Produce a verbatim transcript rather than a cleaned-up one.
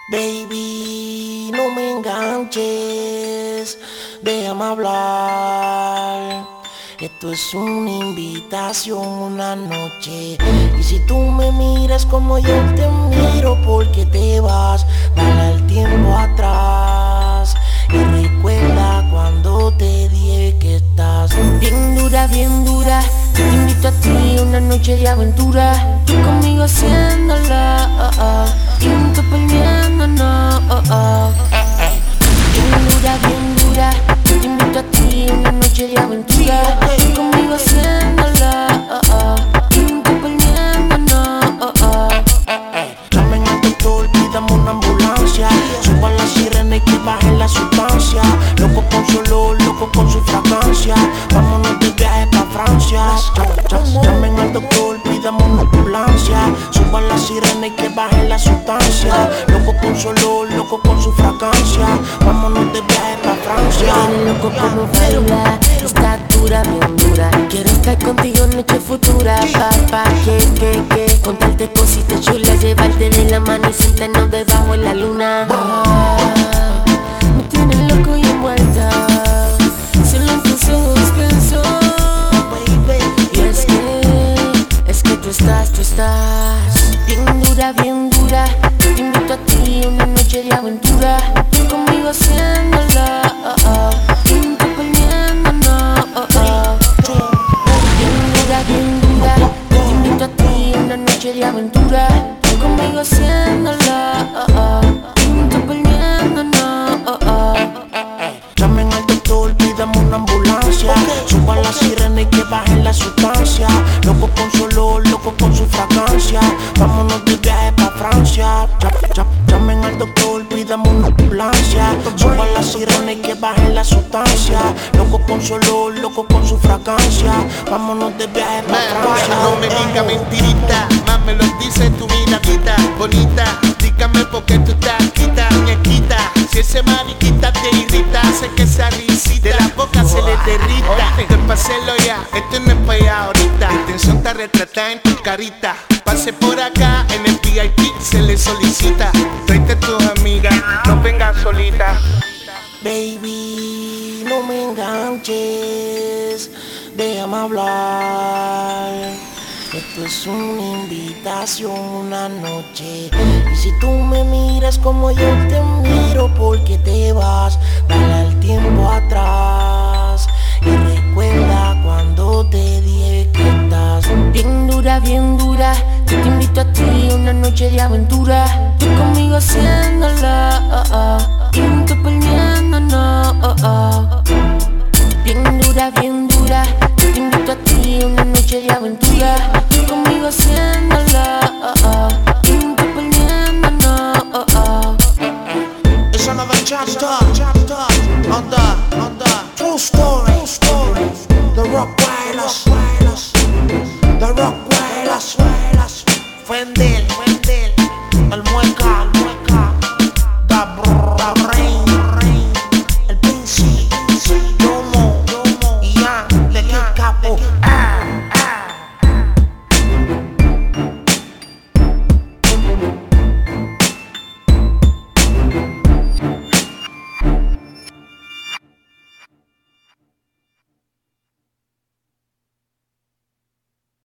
Baby, no me enganches, déjame hablar. Esto es una invitación, una noche. Y si tú me miras como yo te miro, ¿por qué te vas? Dale el tiempo atrás y recuerda cuando te dije que estás bien dura, bien dura. Te invito a ti una noche de aventura. Tú conmigo haciéndola, oh, oh, juntos peleándonos, oh, oh. Bien dura, bien dura. Te invito a ti una noche de aventura. Tú conmigo haciéndola, oh, oh, juntos peleándonos, oh, oh. Llamen al doctor, pidamos una ambulancia. Suban la sirena y que bajen la sustancia. Loco con su olor, loco con su fragancia. Vámonos de viaje pa' Francia. Llamen al doctor, pidamos una ambulancia. Suban la sirena y que bajen la sustancia. Loco con su olor, loco con su fragancia. Vámonos de viaje pa' Francia. Eres loco como baila, está dura, bien dura. Quiero estar contigo en noche futura. Papá, que, que, que contarte cositas chulas, llevarte de la mano y sentarnos debajo en la luna. Ah, me tienes loco y envuelta, solo en tus ojos pienso. Y es que, es que tú estás, tú estás bien dura, bien dura. Te invito a ti una noche de aventura. Tú conmigo haciéndola, oh, oh, juntos peleándonos, oh, oh. Bien dura, bien dura. Te invito a ti una noche de aventura. Tú conmigo haciéndola, oh, oh, juntos peleándonos, oh, oh. Llamen al doctor, pidamos una ambulancia. Suban la sirena y que bajen la sustancia. Loco con su olor, loco con su fragancia. Vámonos de viaje pa' Francia. Llamen al doctor, pidamos una ambulancia. Suban la sirena y que bajen la sustancia. Loco con su olor, loco con su fragancia. Vámonos de viaje pa' Francia. No me digas mentirita, más me lo dice tu miradita bonita. Dígame por qué tú estás quita, muñequita. Si ese mariquita te irrita, hace que esa risita de la boca se le derrita. Te paselo ya, esto no es pa' allá ahorita. La intención está retratada en tu carita. Pase por acá, en el V I P se le solicita. Tráete a tus amigas, no vengas solita. Baby, no me enganches, déjame hablar. Esto es una invitación, una noche. Y si tú me miras como yo te miro, ¿por qué te vas? Dale el tiempo atrás y recuerda cuando te dije que estás Bien dura, bien dura. Yo te invito a ti una noche de aventura. Tú conmigo haciéndola, oh, oh, juntos peleándonos, oh, oh. Bien dura, bien dura. Yo te invito a ti una noche de aventura. Tú conmigo haciéndola, oh, oh, juntos peleándonos, oh, oh. It's another chapter on the, on the true story, true story. The Rock Wireless, the Rock Wireless, Fendel.